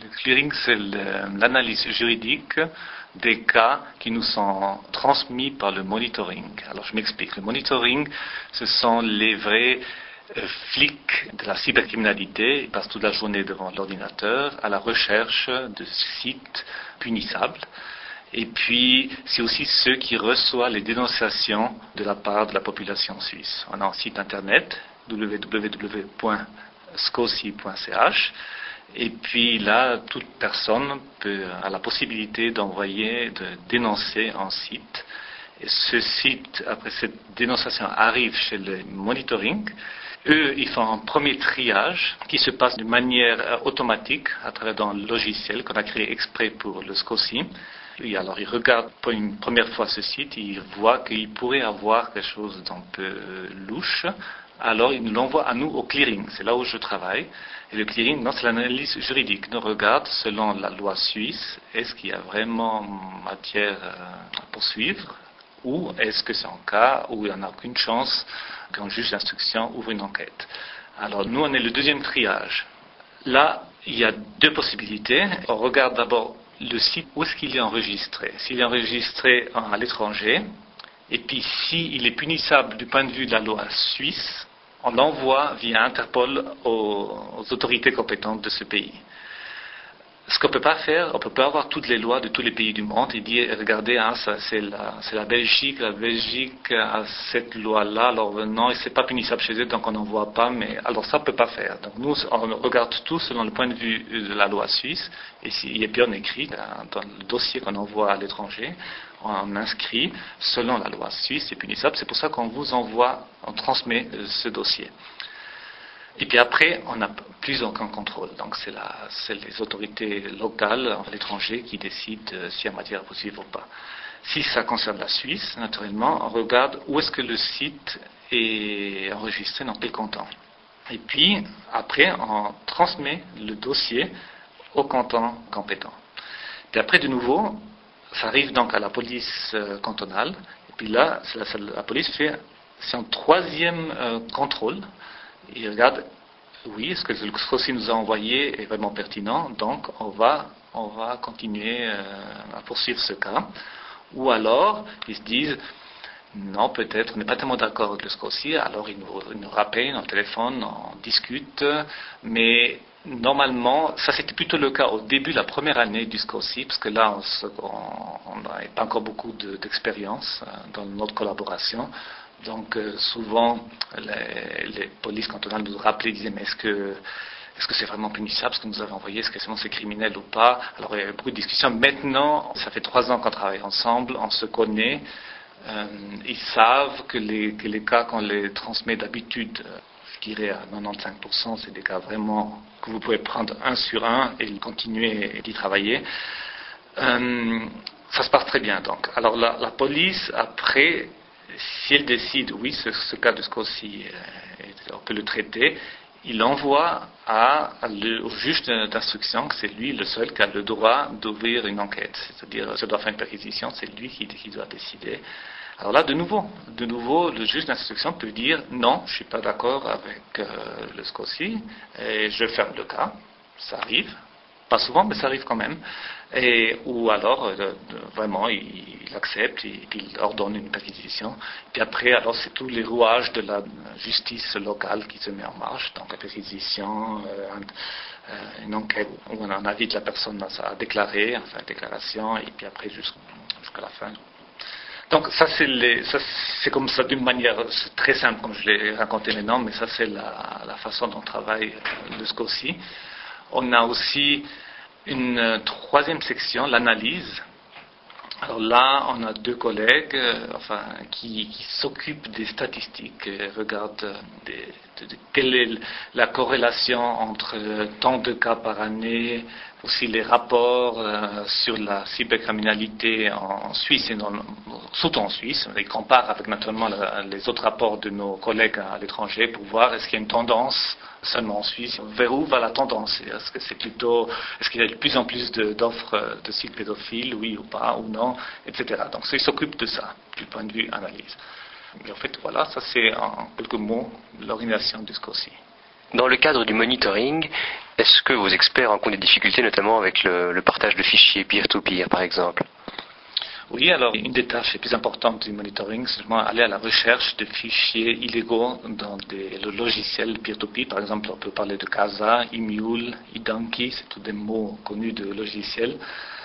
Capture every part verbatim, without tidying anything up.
Le clearing, c'est l'analyse juridique des cas qui nous sont transmis par le monitoring. Alors je m'explique. Le monitoring, ce sont les vrais euh, flics de la cybercriminalité. Ils passent toute la journée devant l'ordinateur à la recherche de sites punissables. Et puis, c'est aussi ceux qui reçoivent les dénonciations de la part de la population suisse. On a un site internet, w w w point scosi point c h. Et puis là, toute personne peut, a la possibilité d'envoyer, de dénoncer un site. Et ce site, après cette dénonciation, arrive chez le monitoring. Eux, ils font un premier triage qui se passe de manière automatique à travers un logiciel qu'on a créé exprès pour le SCOSI. Et alors, ils regardent pour une première fois ce site, ils voient qu'il pourrait avoir quelque chose d'un peu louche. Alors, ils nous l'envoient à nous au clearing. C'est là où je travaille. Et le clearing, non, c'est l'analyse juridique. Nous regarde, selon la loi suisse, est-ce qu'il y a vraiment matière à poursuivre ou est-ce que c'est un cas où il n'y en a aucune chance qu'un juge d'instruction ouvre une enquête. Alors, nous, on est le deuxième triage. Là, il y a deux possibilités. On regarde d'abord le site où est-ce qu'il est enregistré. S'il est enregistré à l'étranger, et puis s'il est punissable du point de vue de la loi suisse, on l'envoie via Interpol aux, aux autorités compétentes de ce pays. Ce qu'on ne peut pas faire, on ne peut pas avoir toutes les lois de tous les pays du monde et dire, regardez, hein, ça, c'est, la, c'est la Belgique, la Belgique a cette loi-là, alors non, c'est pas punissable chez eux, donc on n'en voit pas, mais alors ça on ne peut pas faire. Donc nous, on regarde tout selon le point de vue de la loi suisse, et il est bien écrit dans le dossier qu'on envoie à l'étranger, on inscrit selon la loi suisse, c'est punissable, c'est pour ça qu'on vous envoie, on transmet ce dossier. Et puis après, on n'a plus aucun contrôle. Donc c'est, la, c'est les autorités locales à l'étranger qui décident euh, s'il y a matière à poursuivre ou pas. Si ça concerne la Suisse, naturellement, on regarde où est-ce que le site est enregistré, dans quel canton. Et puis après, on transmet le dossier au canton compétent. Puis après, de nouveau, ça arrive donc à la police euh, cantonale. Et puis là, c'est la, la police fait c'est un troisième euh, contrôle. Il regarde, oui, ce que le SCOSI nous a envoyé est vraiment pertinent, donc on va, on va continuer euh, à poursuivre ce cas. Ou alors, ils se disent, non, peut-être, on n'est pas tellement d'accord avec le SCOSI, alors ils nous, ils nous rappellent, on téléphone, on discute, mais normalement, ça c'était plutôt le cas au début de la première année du SCOSI, parce que là, on n'a pas encore beaucoup de, d'expérience euh, dans notre collaboration. Donc euh, souvent, les, les polices cantonales nous rappelaient, disaient, mais est-ce que, est-ce que c'est vraiment punissable ce que nous avons envoyé, est-ce que c'est criminel ou pas? Alors il y a eu beaucoup de discussions. Maintenant, ça fait trois ans qu'on travaille ensemble, on se connaît, euh, ils savent que les, que les cas qu'on les transmet d'habitude, euh, je dirais à quatre-vingt-quinze pour cent, c'est des cas vraiment que vous pouvez prendre un sur un et continuer d'y travailler. Euh, ça se passe très bien donc. Alors la, la police, après, si elle décide, oui, ce, ce cas de SCOSI, euh, on peut le traiter, il l'envoie à, à le, au juge d'instruction, que c'est lui le seul qui a le droit d'ouvrir une enquête. C'est-à-dire, ça doit faire une perquisition, c'est lui qui, qui doit décider. Alors là, de nouveau, de nouveau, le juge d'instruction peut dire, non, je ne suis pas d'accord avec euh, le SCOSI, et je ferme le cas. Ça arrive. Pas souvent, mais ça arrive quand même. Et, ou alors, euh, vraiment, il, il accepte et puis il ordonne une perquisition. Puis après, alors, c'est tous les rouages de la justice locale qui se met en marche. Donc, la perquisition, euh, un, euh, une enquête où on invite la personne à, à déclarer, enfin, déclaration, et puis après, jusqu'à, jusqu'à la fin. Donc, ça, c'est, les, ça, c'est comme ça d'une manière très simple, comme je l'ai raconté maintenant, mais ça, c'est la, la façon dont travaille le SCOSI. On a aussi une troisième section, l'analyse. Alors là, on a deux collègues euh, enfin, qui, qui s'occupent des statistiques, et regardent des, de, de, quelle est la corrélation entre tant de cas par année, aussi les rapports euh, sur la cybercriminalité en, en Suisse, et dans, surtout en Suisse. Ils comparent avec naturellement la, les autres rapports de nos collègues à l'étranger pour voir est-ce qu'il y a une tendance seulement en Suisse, vers où va la tendance? Est-ce que c'est plutôt, est-ce qu'il y a de plus en plus de, d'offres de sites pédophiles, oui ou pas, ou non, et cetera. Donc, ils s'occupent de ça, du point de vue analyse. Mais en fait, voilà, ça c'est en quelques mots l'organisation du SCOSI. Dans le cadre du monitoring, est-ce que vos experts rencontrent des difficultés, notamment avec le, le partage de fichiers peer-to-peer, par exemple? Oui, alors une des tâches les plus importantes du monitoring, c'est vraiment aller à la recherche de fichiers illégaux dans des, le logiciel peer-to-peer. Par exemple, on peut parler de Casa, eMule, eDonkey, c'est tous des mots connus de logiciels.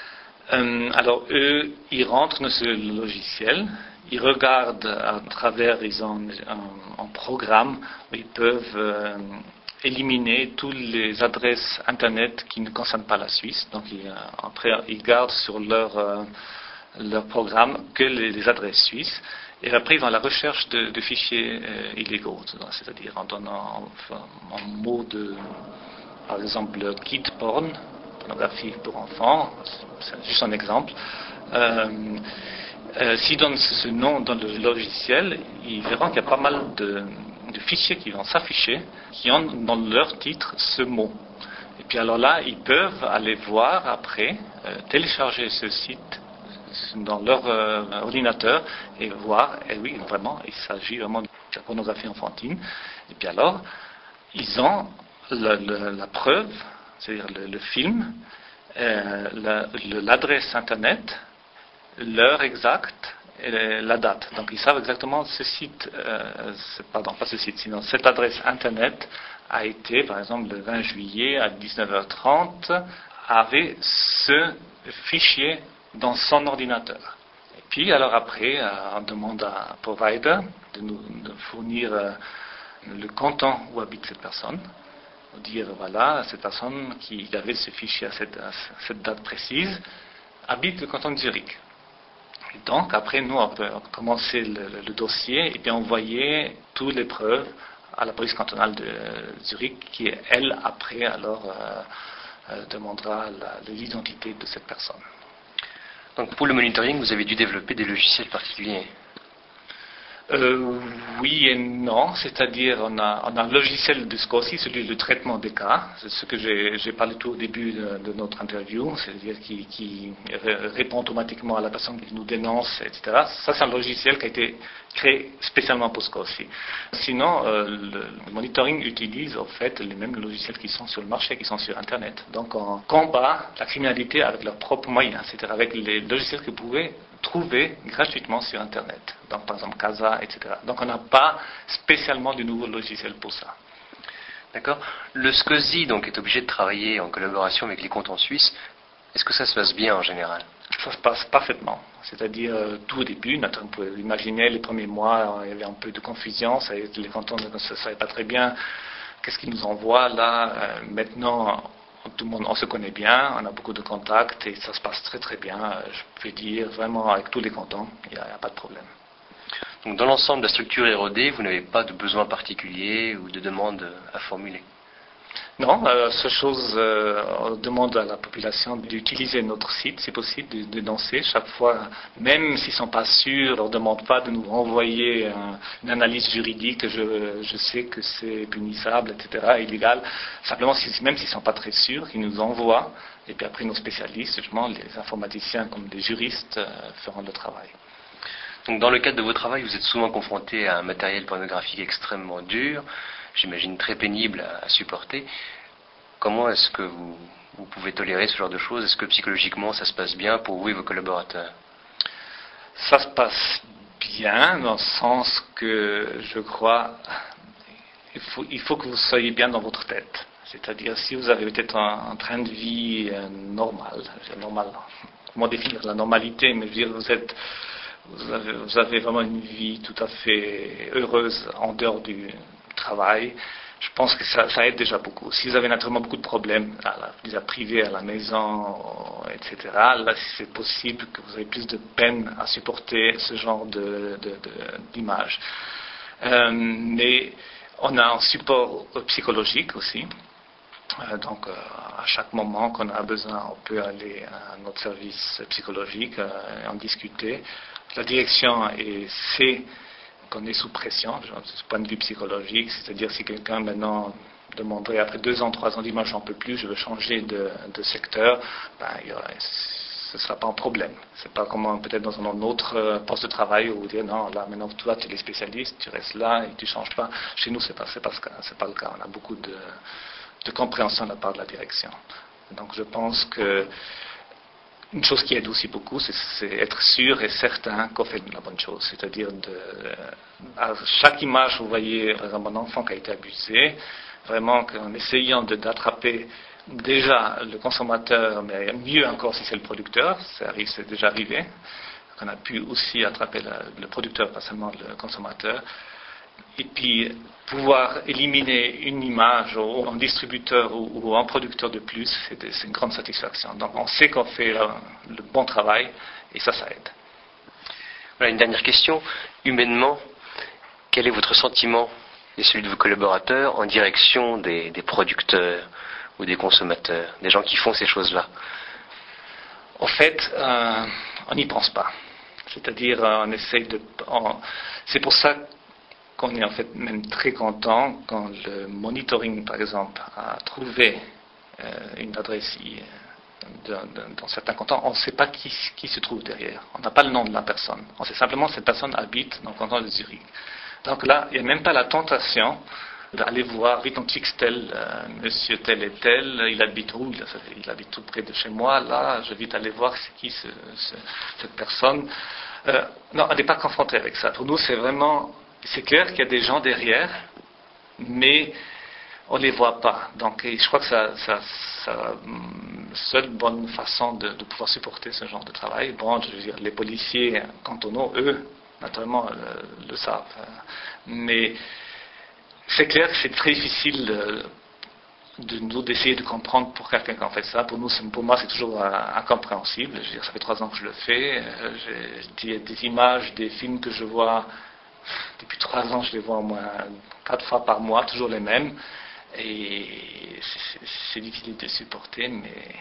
Euh, alors eux, ils rentrent dans ce logiciel, ils regardent à travers, ils ont un, un programme où ils peuvent euh, éliminer toutes les adresses Internet qui ne concernent pas la Suisse. Donc ils, euh, après, ils gardent sur leur... Euh, leur programme que les, les adresses suisses, et après ils vont à la recherche de, de fichiers euh, illégaux, c'est-à-dire en donnant un, un mot de, par exemple, kid porn, pornographie pour enfants, c'est juste un exemple. Euh, euh, S'ils donnent ce nom dans le logiciel, ils verront qu'il y a pas mal de, de fichiers qui vont s'afficher, qui ont dans leur titre ce mot. Et puis alors là, ils peuvent aller voir après, euh, télécharger ce site dans leur euh, ordinateur et voir, et oui, vraiment, il s'agit vraiment de la pornographie enfantine. Et puis alors, ils ont le, le, la preuve, c'est-à-dire le, le film, euh, la, le, l'adresse Internet, l'heure exacte et la date. Donc ils savent exactement ce site, euh, pardon, pas ce site, sinon cette adresse Internet a été, par exemple, le vingt juillet à dix-neuf heures trente, avait ce fichier dans son ordinateur. Et puis, alors après, euh, on demande à un provider de nous de fournir euh, le canton où habite cette personne, dire voilà, cette personne qui avait ce fichier à cette, à cette date précise habite le canton de Zurich. Et donc, après, nous, on peut commencer le, le, le dossier et puis envoyer toutes les preuves à la police cantonale de Zurich qui, elle, après, alors, euh, euh, demandera la, l'identité de cette personne. Donc pour le monitoring, vous avez dû développer des logiciels particuliers. Euh, oui et non, c'est-à-dire on a, on a un logiciel de SCOSI, celui de traitement des cas, c'est ce que j'ai, j'ai parlé tout au début de, de notre interview, c'est-à-dire qui, qui répond automatiquement à la personne qui nous dénonce, et cetera. Ça, c'est un logiciel qui a été créé spécialement pour SCOSI. Sinon, euh, le monitoring utilise en fait les mêmes logiciels qui sont sur le marché, qui sont sur Internet. Donc on combat la criminalité avec leurs propres moyens, c'est-à-dire avec les logiciels que vous pouvez trouver gratuitement sur Internet. Donc, par exemple, Casa, et cetera. Donc, on n'a pas spécialement de nouveaux logiciels pour ça. D'accord. Le SCOSI, donc, est obligé de travailler en collaboration avec les cantons suisses. Est-ce que ça se passe bien en général? Ça se passe parfaitement. C'est-à-dire, euh, tout au début, on peut imaginer, les premiers mois, il y avait un peu de confusion, ça, les cantons ne savaient pas très bien qu'est-ce qu'ils nous envoient là. Euh, maintenant, tout le monde, on se connaît bien, on a beaucoup de contacts et ça se passe très très bien. Je peux dire vraiment avec tous les cantons, il n'y a, a pas de problème. Donc dans l'ensemble de la structure érodée, vous n'avez pas de besoin particulier ou de demande à formuler? Non, la seule chose, euh, on demande à la population d'utiliser notre site, si possible, de, de danser chaque fois, même s'ils ne sont pas sûrs, on ne leur demande pas de nous renvoyer un, une analyse juridique, je, je sais que c'est punissable, et cetera, illégal. Simplement, si, même s'ils ne sont pas très sûrs, ils nous envoient, et puis après nos spécialistes, justement, les informaticiens comme des juristes, euh, feront le travail. Donc dans le cadre de vos travaux, vous êtes souvent confronté à un matériel pornographique extrêmement dur, j'imagine très pénible à supporter. Comment est-ce que vous, vous pouvez tolérer ce genre de choses? Est-ce que psychologiquement ça se passe bien pour vous et vos collaborateurs? Ça se passe bien dans le sens que je crois il faut, il faut que vous soyez bien dans votre tête. C'est-à-dire si vous avez peut-être un, un train de vie euh, normal, normal, comment définir la normalité, mais je veux dire vous êtes Vous avez, vous avez vraiment une vie tout à fait heureuse en dehors du travail. Je pense que ça, ça aide déjà beaucoup. Si vous avez naturellement beaucoup de problèmes, à la, déjà privés à la maison, et cetera, là, c'est possible que vous ayez plus de peine à supporter ce genre de, de, de, d'image. Euh, mais on a un support psychologique aussi. Euh, donc, euh, à chaque moment qu'on a besoin, on peut aller à notre service psychologique euh, et en discuter. La direction est, sait qu'on est sous pression, de ce point de vue psychologique, c'est-à-dire si quelqu'un maintenant demanderait après deux ans, trois ans, dit moi j'en peux plus, je veux changer de, de secteur, ben, il y aura, ce ne sera pas un problème. C'est pas comme peut-être dans un autre poste de travail où vous dites non, là maintenant toi tu es spécialiste, tu restes là et tu ne changes pas. Chez nous, ce n'est pas, c'est pas, c'est pas le cas. On a beaucoup de, de compréhension de la part de la direction. Donc je pense que une chose qui aide aussi beaucoup, c'est, c'est être sûr et certain qu'on fait la bonne chose. C'est-à-dire, de, à chaque image, vous voyez, par exemple, un enfant qui a été abusé, vraiment qu'en essayant de, d'attraper déjà le consommateur, mais mieux encore si c'est le producteur, ça arrive, c'est déjà arrivé, qu'on a pu aussi attraper la, le producteur, pas seulement le consommateur, et puis pouvoir éliminer une image ou un distributeur ou, ou un producteur de plus, c'est, c'est une grande satisfaction. Donc on sait qu'on fait le, le bon travail et ça, ça aide. Voilà une dernière question. Humainement, quel est votre sentiment et celui de vos collaborateurs en direction des, des producteurs ou des consommateurs, des gens qui font ces choses-là? En fait, euh, on n'y pense pas. C'est-à-dire, on essaye de... On, c'est pour ça qu'on est en fait même très content quand le monitoring, par exemple, a trouvé euh, une adresse dans, dans, dans certains cantons. On ne sait pas qui, qui se trouve derrière. On n'a pas le nom de la personne. On sait simplement que cette personne habite dans le canton de Zurich. Donc là, il n'y a même pas la tentation d'aller voir, vite on fixe tel, euh, monsieur tel et tel, il habite où? il, il habite tout près de chez moi, là, je vais vite aller voir c'est qui ce, ce, cette personne. Euh, non, on n'est pas confronté avec ça. Pour nous, c'est vraiment... C'est clair qu'il y a des gens derrière, mais on ne les voit pas. Donc, je crois que ça, ça, ça la seule bonne façon de, de pouvoir supporter ce genre de travail. Bon, je veux dire, les policiers cantonaux, eux, naturellement, le, le savent. Mais c'est clair que c'est très difficile de, de nous d'essayer de comprendre pour quelqu'un qui en fait ça. Pour nous, pour moi, c'est toujours incompréhensible. Je veux dire, ça fait trois ans que je le fais. J'ai des images, des films que je vois. Depuis trois ans, je les vois au moins quatre fois par mois, toujours les mêmes. Et c'est, c'est difficile de supporter, mais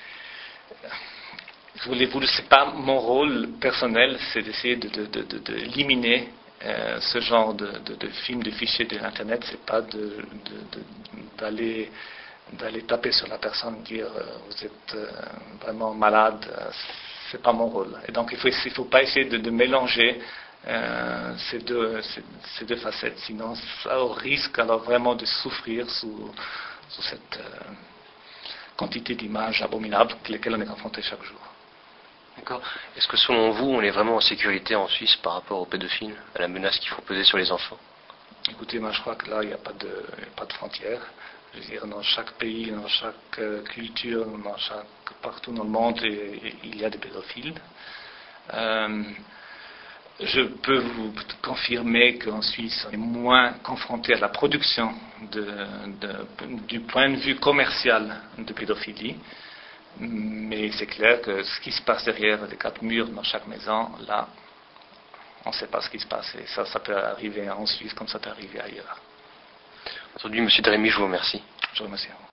voulez-vous, c'est pas mon rôle personnel, c'est d'essayer de, de, de, de, de éliminer euh, ce genre de, de, de films, de fichiers de l'internet. C'est pas de, de, de, d'aller d'aller taper sur la personne, dire euh, vous êtes euh, vraiment malade. C'est pas mon rôle. Et donc il faut il faut pas essayer de, de mélanger Euh, ces, deux, ces, ces deux facettes, sinon ça au risque alors vraiment de souffrir sous, sous cette euh, quantité d'images abominables lesquelles on est confronté chaque jour. D'accord. Est-ce que selon vous, on est vraiment en sécurité en Suisse par rapport aux pédophiles, à la menace qu'il faut peser sur les enfants? Écoutez, moi je crois que là il n'y a pas de, il n'y a pas de frontières. Je veux dire, dans chaque pays, dans chaque euh, culture, dans chaque, partout dans le monde, et, et, il y a des pédophiles. Euh, Je peux vous confirmer qu'en Suisse, on est moins confronté à la production de, de, du point de vue commercial de pédophilie. Mais c'est clair que ce qui se passe derrière les quatre murs dans chaque maison, là, on ne sait pas ce qui se passe. Et ça, ça peut arriver en Suisse comme ça peut arriver ailleurs. Aujourd'hui, M. Drémy, je vous remercie. Je vous remercie.